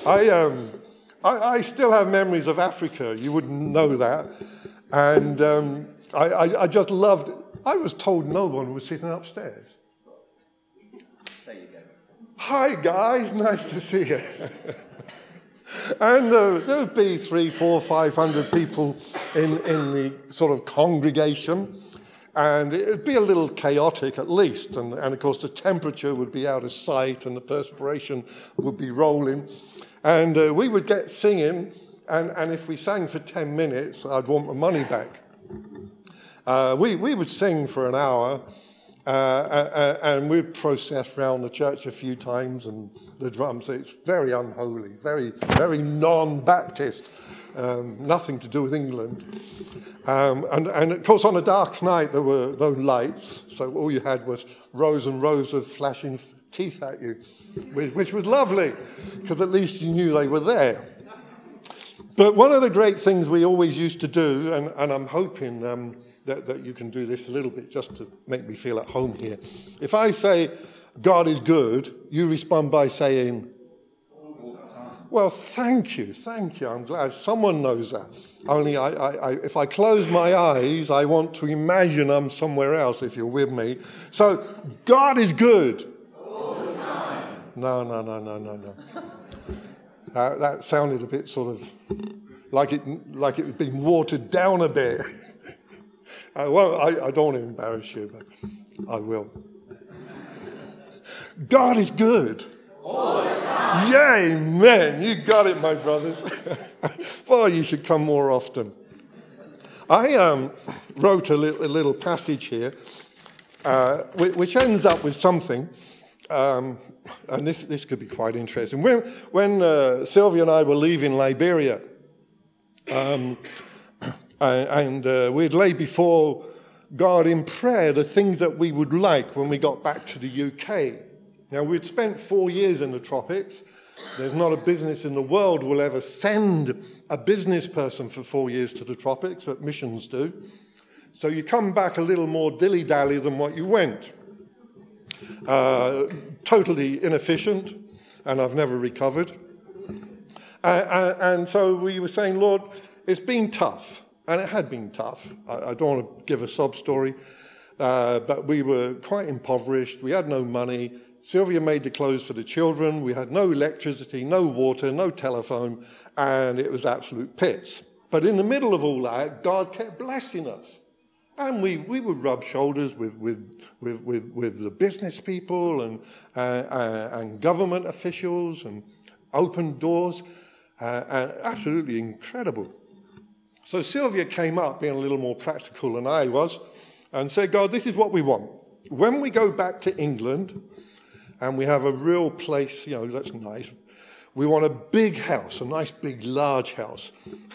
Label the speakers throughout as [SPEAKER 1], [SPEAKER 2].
[SPEAKER 1] I still have memories of Africa. You wouldn't know that. And I just loved it. I was told no one was sitting upstairs.
[SPEAKER 2] There you go.
[SPEAKER 1] Hi, guys. Nice to see you. And there would be 300, 400, 500 people in the sort of congregation. And it would be a little chaotic at least. And of course, the temperature would be out of sight and the perspiration would be rolling. And we would get singing. And if we sang for 10 minutes, I'd want my money back. We would sing for an hour. And we'd process around the church a few times and the drums. It's very unholy, very, very non-Baptist, nothing to do with England. And of course, on a dark night, there were no lights, so all you had was rows and rows of flashing teeth at you, which was lovely, because at least you knew they were there. But one of the great things we always used to do, and I'm hoping that you can do this a little bit just to make me feel at home here. If I say, God is good, you respond by saying, well, thank you. I'm glad someone knows that. Only if I close my eyes, I want to imagine I'm somewhere else, if you're with me. So, God is good.
[SPEAKER 2] All the time.
[SPEAKER 1] No. That sounded a bit sort of like it had been watered down a bit. I don't want to embarrass you, but I will. God is good.
[SPEAKER 2] All the time.
[SPEAKER 1] Yeah, amen. You got it, my brothers. Boy, you should come more often. I wrote a little passage here, which ends up with something, and this could be quite interesting. When Sylvia and I were leaving Liberia, and we'd lay before God in prayer the things that we would like when we got back to the UK. Now, we'd spent 4 years in the tropics. There's not a business in the world will ever send a business person for 4 years to the tropics, but missions do. So you come back a little more dilly-dally than what you went. Totally inefficient, and I've never recovered. And so we were saying, Lord, it's been tough. And it had been tough. I don't want to give a sob story, but we were quite impoverished. We had no money. Sylvia made the clothes for the children. We had no electricity, no water, no telephone, and it was absolute pits. But in the middle of all that, God kept blessing us. And we would rub shoulders with the business people and government officials and open doors. And absolutely incredible. So Sylvia came up, being a little more practical than I was, and said, God, this is what we want. When we go back to England and we have a real place, that's nice, we want a big house, a nice, big, large house.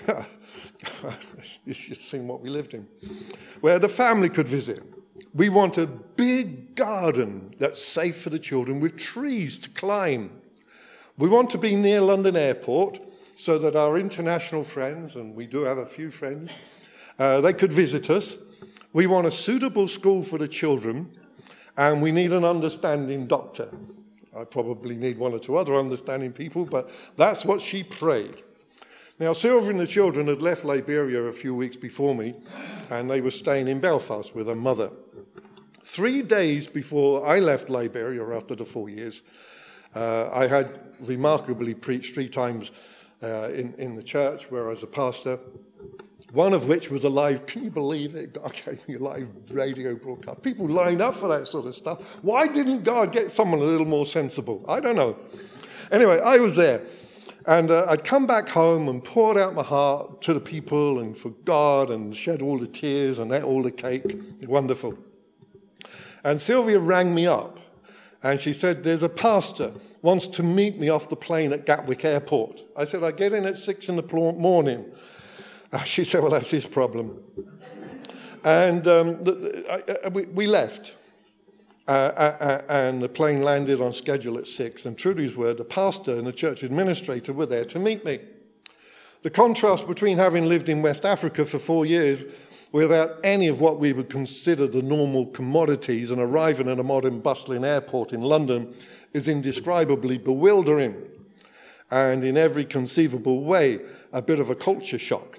[SPEAKER 1] You should have seen what we lived in, where the family could visit. We want a big garden that's safe for the children with trees to climb. We want to be near London Airport, so that our international friends, and we do have a few friends, they could visit us. We want a suitable school for the children, and we need an understanding doctor. I probably need one or two other understanding people, but that's what she prayed. Now, Sylvia and the children had left Liberia a few weeks before me, and they were staying in Belfast with her mother. 3 days before I left Liberia after the 4 years, I had remarkably preached 3 times in the church where I was a pastor, one of which was a live, can you believe it? God gave me a live radio broadcast. People lined up for that sort of stuff. Why didn't God get someone a little more sensible? I don't know. Anyway, I was there. And I'd come back home and poured out my heart to the people and for God and shed all the tears and ate all the cake. Wonderful. And Sylvia rang me up. And she said, there's a pastor wants to meet me off the plane at Gatwick Airport. I said, I get in at 6 in the morning. She said, well, that's his problem. And we left. And the plane landed on schedule at 6. And true to his word, the pastor and the church administrator were there to meet me. The contrast between having lived in West Africa for 4 years without any of what we would consider the normal commodities and arriving at a modern bustling airport in London is indescribably bewildering. and in every conceivable way, a bit of a culture shock.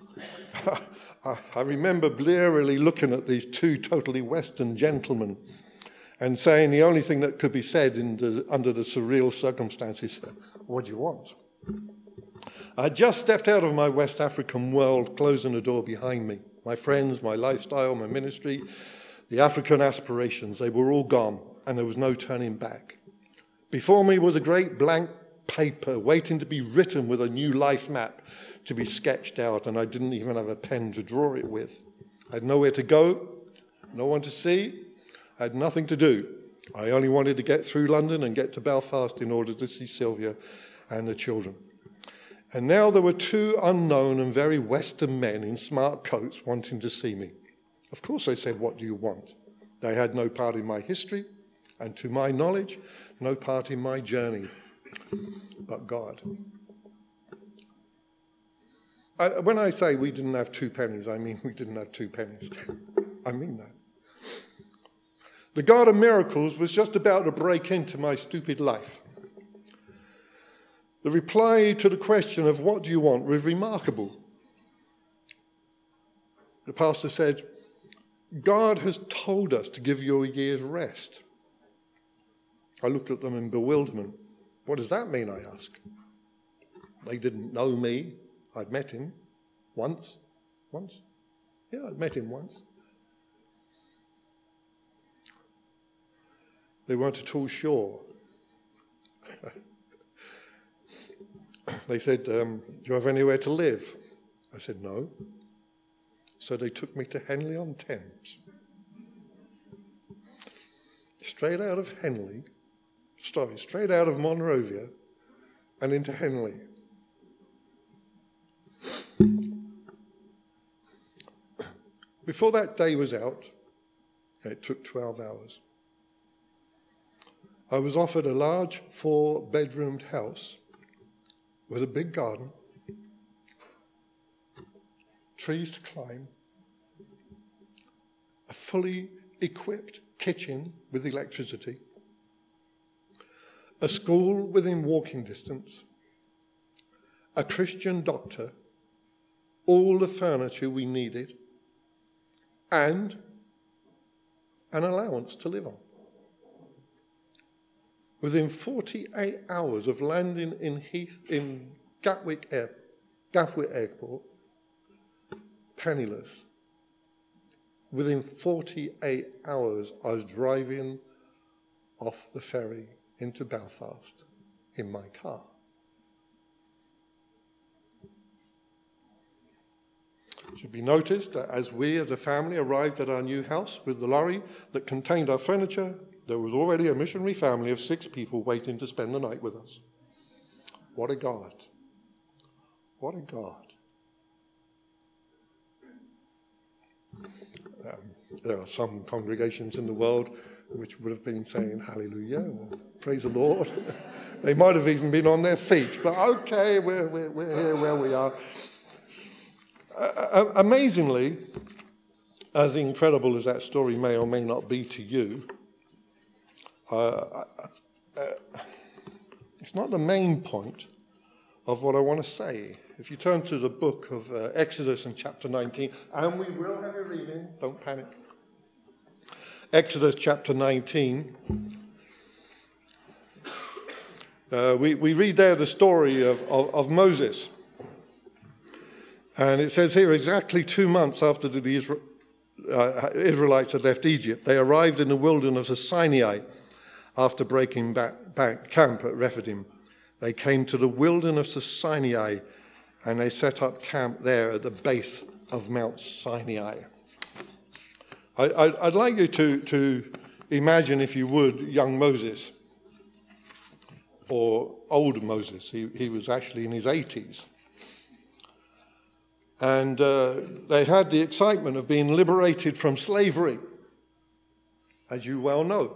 [SPEAKER 1] I remember blearily looking at these two totally Western gentlemen and saying the only thing that could be said under the surreal circumstances, what do you want? I just stepped out of my West African world, closing the door behind me. My friends, my lifestyle, my ministry, the African aspirations, they were all gone, and there was no turning back. Before me was a great blank paper waiting to be written with a new life map to be sketched out, and I didn't even have a pen to draw it with. I had nowhere to go, no one to see, I had nothing to do. I only wanted to get through London and get to Belfast in order to see Sylvia and the children. And now there were two unknown and very Western men in smart coats wanting to see me. Of course they said, what do you want? They had no part in my history, and to my knowledge, no part in my journey, but God. When I say we didn't have 2 pennies, I mean we didn't have 2 pennies. I mean that. The God of miracles was just about to break into my stupid life. The reply to the question of what do you want was remarkable. The pastor said, God has told us to give you a year's rest. I looked at them in bewilderment. What does that mean, I asked. They didn't know me. I'd met him once. Yeah, I'd met him once. They weren't at all sure. They said, do you have anywhere to live? I said, no. So they took me to Henley-on-Thames. Straight out of Monrovia and into Henley. Before that day was out, it took 12 hours, I was offered a large 4-bedroomed house with a big garden, trees to climb, a fully equipped kitchen with electricity, a school within walking distance, a Christian doctor, all the furniture we needed, and an allowance to live on. Within 48 hours of landing in Gatwick Airport, penniless, within 48 hours I was driving off the ferry into Belfast in my car. It should be noticed that as we as a family arrived at our new house with the lorry that contained our furniture, there was already a missionary family of 6 people waiting to spend the night with us. What a God. What a God. There are some congregations in the world which would have been saying hallelujah or praise the Lord. They might have even been on their feet, but okay, we're here where we are. Amazingly, as incredible as that story may or may not be to you, it's not the main point of what I want to say. If you turn to the book of Exodus in chapter 19, and we will have a reading, don't panic. Exodus chapter 19. We read there the story of Moses. And it says here, exactly 2 months after the Israelites had left Egypt, they arrived in the wilderness of Sinai after breaking back camp at Rephidim. They came to the wilderness of Sinai and they set up camp there at the base of Mount Sinai. I'd like you to imagine, if you would, young Moses, or old Moses. He was actually in his 80s. And they had the excitement of being liberated from slavery, as you well know.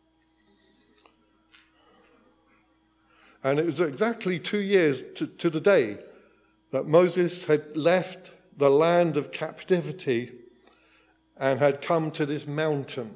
[SPEAKER 1] And it was exactly 2 years to the day that Moses had left the land of captivity and had come to this mountain.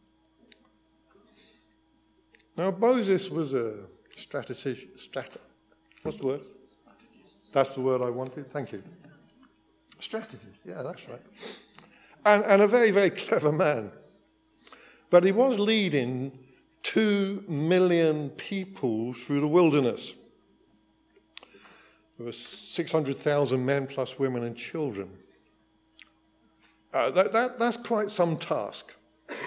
[SPEAKER 1] Now, Moses was a What's the word? That's the word I wanted. Thank you. Strategist. Yeah, that's right. And a very, very clever man. But he was leading 2 million people through the wilderness. There were 600,000 men plus women and children. That's quite some task.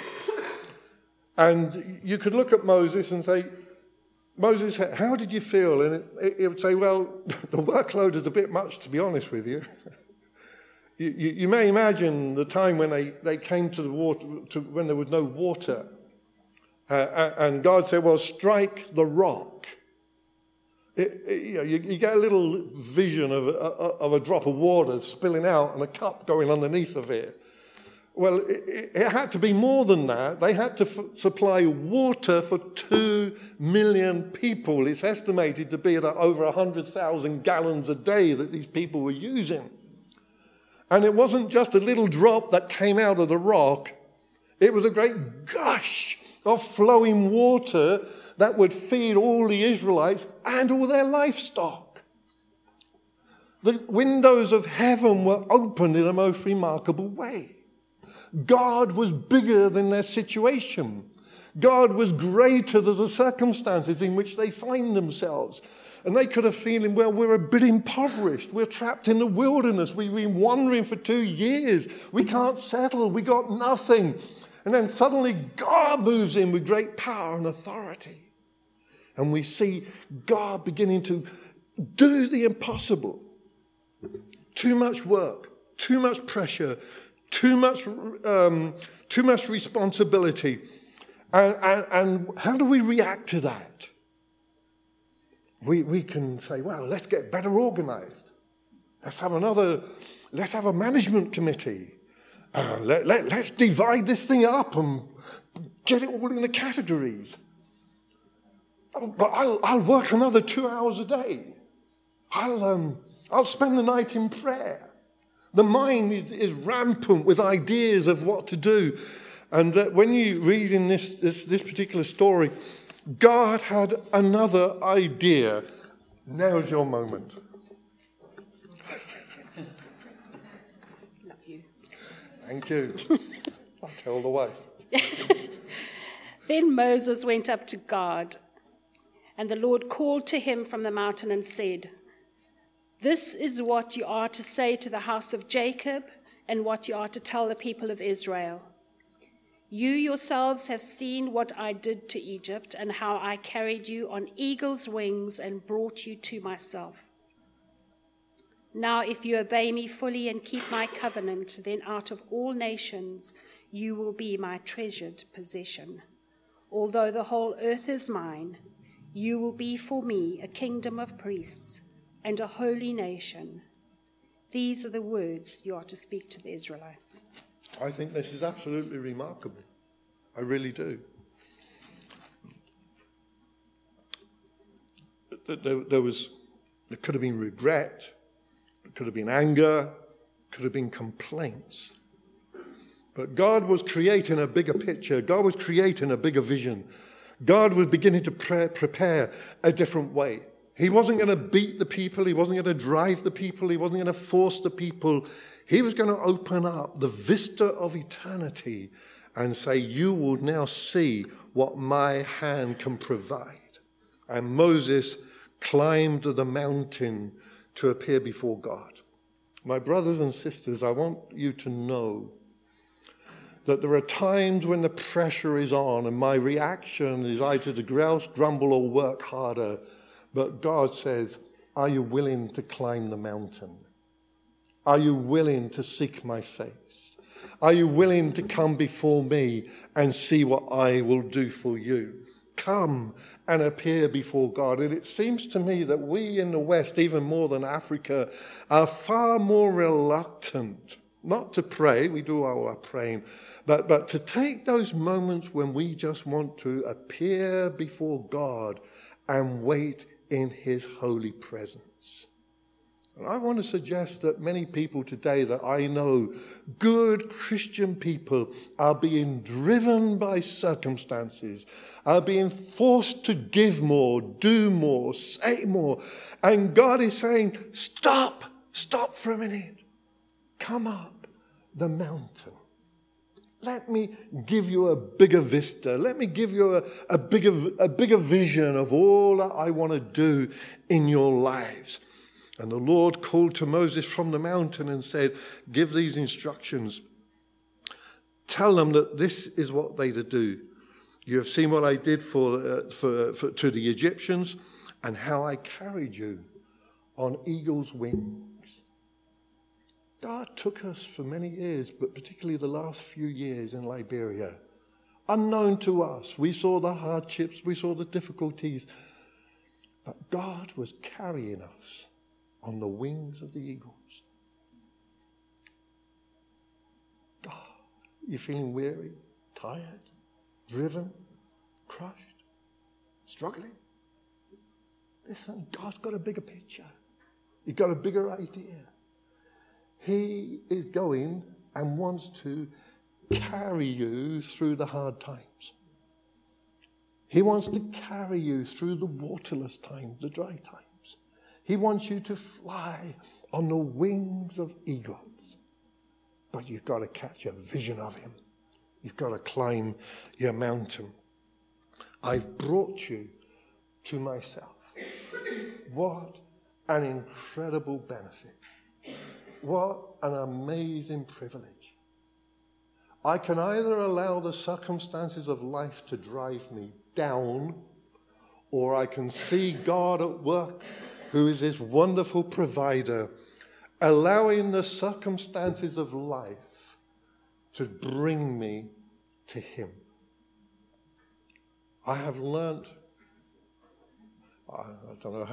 [SPEAKER 1] And you could look at Moses and say, Moses, how did you feel? And it would say, well, the workload is a bit much, to be honest with you. You may imagine the time when they came to the water, when there was no water. And God said, well, strike the rock. You get a little vision of a drop of water spilling out and a cup going underneath of it. Well, it had to be more than that. They had to supply water for 2 million people. It's estimated to be at over 100,000 gallons a day that these people were using. And it wasn't just a little drop that came out of the rock. It was a great gush of flowing water that would feed all the Israelites and all their livestock. The windows of heaven were opened in a most remarkable way. God was bigger than their situation. God was greater than the circumstances in which they find themselves. And they could have feeling, well, we're a bit impoverished. We're trapped in the wilderness. We've been wandering for 2 years. We can't settle. We got nothing. And then suddenly God moves in with great power and authority. And we see God beginning to do the impossible. Too much work, too much pressure, too much responsibility. And how do we react to that? We can say, well, let's get better organized. Let's have a management committee. Let's divide this thing up and get it all in the categories. But I'll work another 2 hours a day. I'll spend the night in prayer. The mind is rampant with ideas of what to do. And when you read in this particular story, God had another idea. Now's your moment.
[SPEAKER 3] Love you.
[SPEAKER 1] Thank you. I'll tell the wife.
[SPEAKER 3] Then Moses went up to God, and the Lord called to him from the mountain and said, "This is what you are to say to the house of Jacob and what you are to tell the people of Israel. You yourselves have seen what I did to Egypt and how I carried you on eagle's wings and brought you to myself. Now, if you obey me fully and keep my covenant, then out of all nations you will be my treasured possession. Although the whole earth is mine, you will be for me a kingdom of priests and a holy nation. These are the words you are to speak to the Israelites."
[SPEAKER 1] I think this is absolutely remarkable. I really do. There could have been regret, there could have been anger, could have been complaints. But God was creating a bigger picture. God was creating a bigger vision. God was beginning to prepare a different way. He wasn't going to beat the people. He wasn't going to drive the people. He wasn't going to force the people. He was going to open up the vista of eternity and say, you will now see what my hand can provide. And Moses climbed the mountain to appear before God. My brothers and sisters, I want you to know that there are times when the pressure is on and my reaction is either to grouse, grumble, or work harder. But God says, are you willing to climb the mountain? Are you willing to seek my face? Are you willing to come before me and see what I will do for you? Come and appear before God. And it seems to me that we in the West, even more than Africa, are far more reluctant not to pray, we do all our praying, but to take those moments when we just want to appear before God and wait in his holy presence. And I want to suggest that many people today that I know, good Christian people, are being driven by circumstances, are being forced to give more, do more, say more. And God is saying, stop for a minute. Come up the mountain. Let me give you a bigger vista. Let me give you a bigger vision of all that I want to do in your lives. And the Lord called to Moses from the mountain and said, give these instructions. Tell them that this is what they to do. You have seen what I did to the Egyptians and how I carried you on eagle's wings. God took us for many years, but particularly the last few years in Liberia, unknown to us. We saw the hardships, we saw the difficulties, but God was carrying us on the wings of the eagles. God, you feeling weary, tired, driven, crushed, struggling? Listen, God's got a bigger picture. He's got a bigger idea. He is going and wants to carry you through the hard times. He wants to carry you through the waterless times, the dry times. He wants you to fly on the wings of eagles. But you've got to catch a vision of him. You've got to climb your mountain. I've brought you to myself. What an incredible benefit. What an amazing privilege. I can either allow the circumstances of life to drive me down, or I can see God at work, who is this wonderful provider, allowing the circumstances of life to bring me to him. I have learnt, I don't know,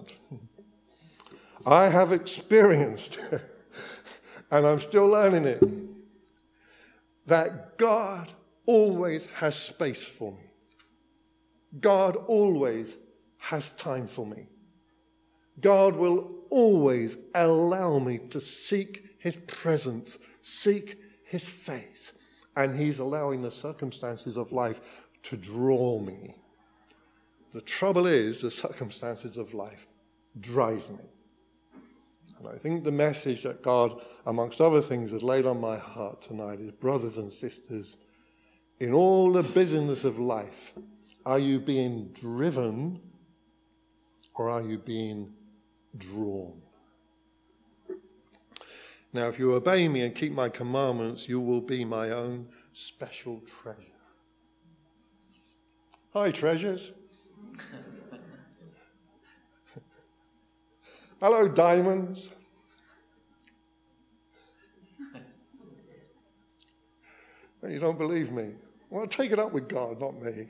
[SPEAKER 1] I have experienced, and I'm still learning it, that God always has space for me. God always has time for me. God will always allow me to seek his presence, seek his face. And he's allowing the circumstances of life to draw me. The trouble is, the circumstances of life drive me. And I think the message that God, amongst other things, has laid on my heart tonight is, brothers and sisters, in all the busyness of life, are you being driven or are you being drawn? Now, if you obey me and keep my commandments, you will be my own special treasure. Hi, treasures. Hello, diamonds. You don't believe me? Well, take it up with God, not me.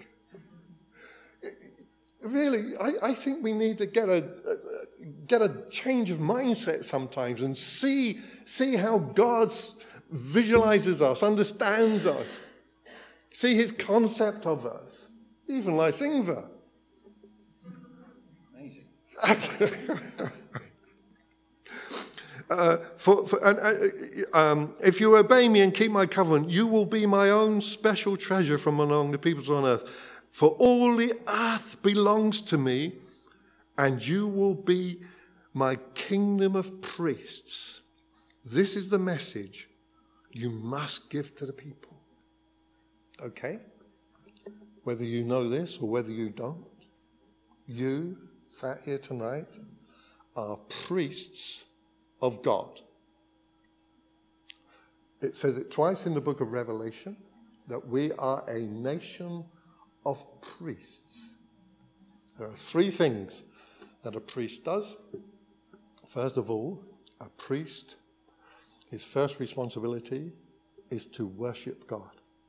[SPEAKER 1] Really, I think we need to get a change of mindset sometimes and see how God visualizes us, understands us, see his concept of us, even like Ingvar.
[SPEAKER 2] Amazing.
[SPEAKER 1] If you obey me and keep my covenant, you will be my own special treasure from among the peoples on earth. For all the earth belongs to me, and you will be my kingdom of priests. This is the message you must give to the people. Okay? Whether you know this or whether you don't, you sat here tonight are priests of God. It says it twice in the book of Revelation that we are a nation of priests. There are three things that a priest does. First of all, a priest, his first responsibility is to worship God.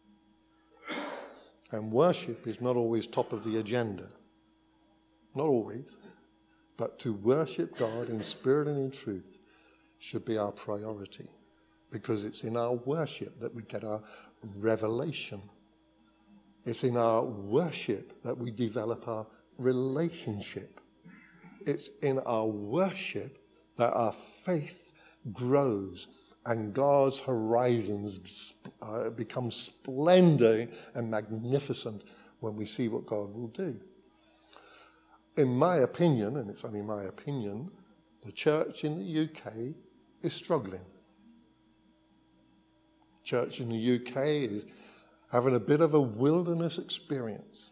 [SPEAKER 1] And worship is not always top of the agenda. Not always. But to worship God in spirit and in truth should be our priority. Because it's in our worship that we get our revelation. It's in our worship that we develop our relationship. It's in our worship that our faith grows and God's horizons become splendid and magnificent when we see what God will do. In my opinion, and it's only my opinion, the church in the UK is struggling. Church in the UK is having a bit of a wilderness experience.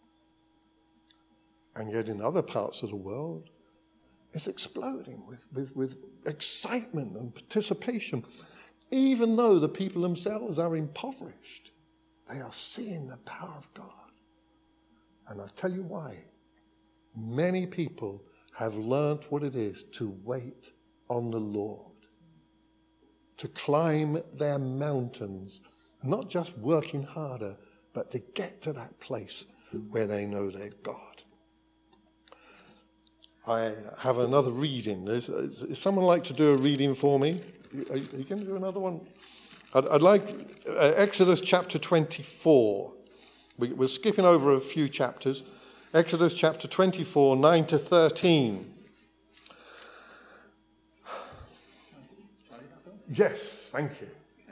[SPEAKER 1] And yet in other parts of the world, it's exploding with excitement and participation. Even though the people themselves are impoverished, they are seeing the power of God. And I'll tell you why. Many people have learned what it is to wait on the Lord, to climb their mountains, not just working harder, but to get to that place where they know their God. I have another reading. Does someone like to do a reading for me? Are you going to do another one? I'd like Exodus chapter 24. We're skipping over a few chapters. Exodus chapter 24, 9 to 13. Yes, thank you.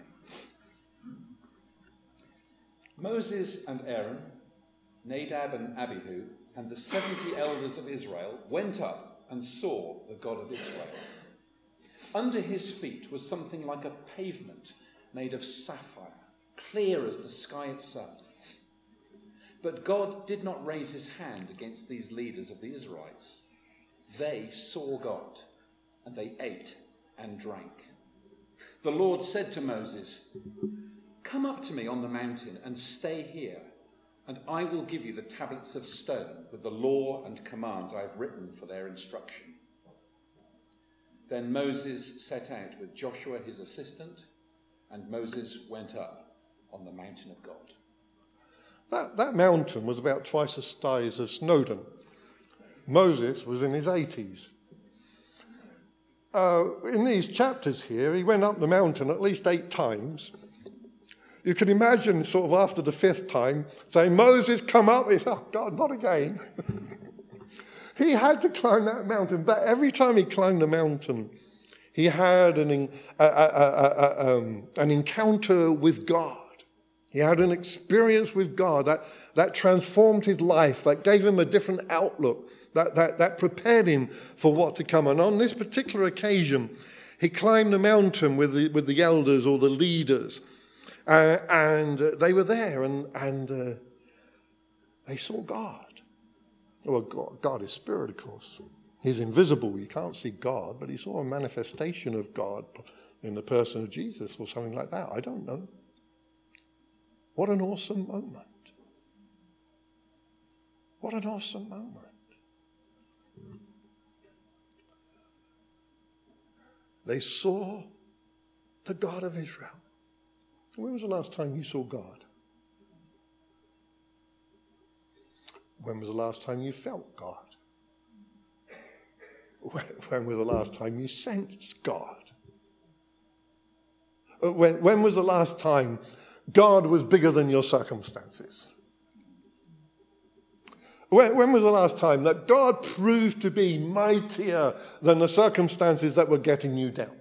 [SPEAKER 4] Moses and Aaron, Nadab and Abihu, and the 70 elders of Israel went up and saw the God of Israel. Under his feet was something like a pavement made of sapphire, clear as the sky itself. But God did not raise his hand against these leaders of the Israelites. They saw God, and they ate and drank. The Lord said to Moses, "Come up to me on the mountain and stay here, and I will give you the tablets of stone with the law and commands I have written for their instruction." Then Moses set out with Joshua his assistant, and Moses went up on the mountain of God.
[SPEAKER 1] That mountain was about twice the size of Snowdon. Moses was in his 80s. In these chapters here, he went up the mountain at least 8 times. You can imagine sort of after the 5th time saying, "Moses, come up." He said, "Oh God, not again." He had to climb that mountain, but every time he climbed the mountain, he had an encounter with God. He had an experience with God that transformed his life, that gave him a different outlook, that prepared him for what to come. And on this particular occasion, he climbed the mountain with the elders or the leaders, and they were there, and they saw God. Well, God is spirit, of course. He's invisible. You can't see God, but he saw a manifestation of God in the person of Jesus or something like that. I don't know. What an awesome moment. What an awesome moment. They saw the God of Israel. When was the last time you saw God? When was the last time you felt God? When was the last time you sensed God? When was the last time God was bigger than your circumstances? When was the last time that God proved to be mightier than the circumstances that were getting you down?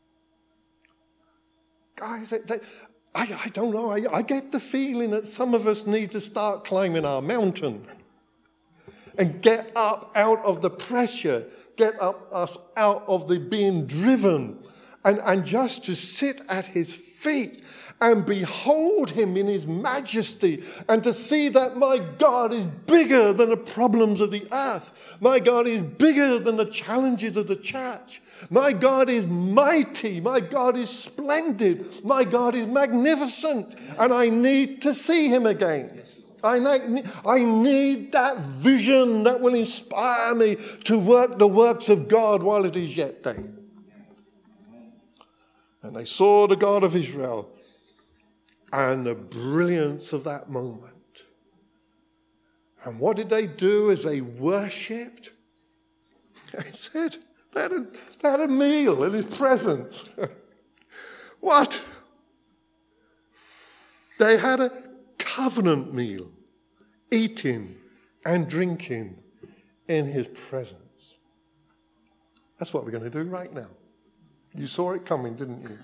[SPEAKER 1] Guys, I don't know. I get the feeling that some of us need to start climbing our mountain and get up out of the pressure, get us out of the being driven, and just to sit at his feet and behold him in his majesty, and to see that my God is bigger than the problems of the earth. My God is bigger than the challenges of the church. My God is mighty. My God is splendid. My God is magnificent. And I need to see him again. I need that vision that will inspire me to work the works of God while it is yet day. And they saw the God of Israel and the brilliance of that moment. And what did they do as they worshipped? They said, they had a meal in his presence. What? They had a covenant meal, eating and drinking in his presence. That's what we're going to do right now. You saw it coming, didn't you?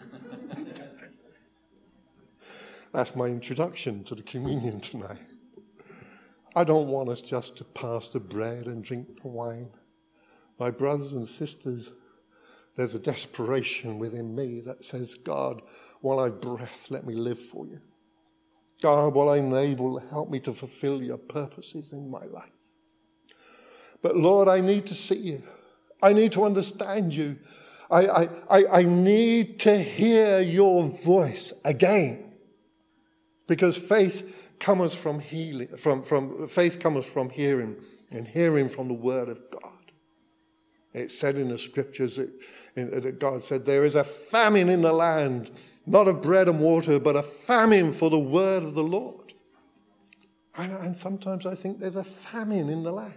[SPEAKER 1] That's my introduction to the communion tonight. I don't want us just to pass the bread and drink the wine. My brothers and sisters, there's a desperation within me that says, God, while I breath, let me live for you. God, while I'm able, help me to fulfill your purposes in my life. But Lord, I need to see you. I need to understand you. I need to hear your voice again. Because faith comes from healing, faith comes from hearing, and hearing from the word of God. It's said in the scriptures that God said, there is a famine in the land, not of bread and water, but a famine for the word of the Lord. And sometimes I think there's a famine in the land.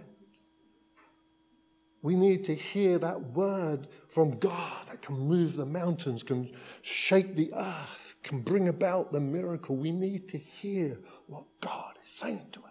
[SPEAKER 1] We need to hear that word from God that can move the mountains, can shake the earth, can bring about the miracle. We need to hear what God is saying to us.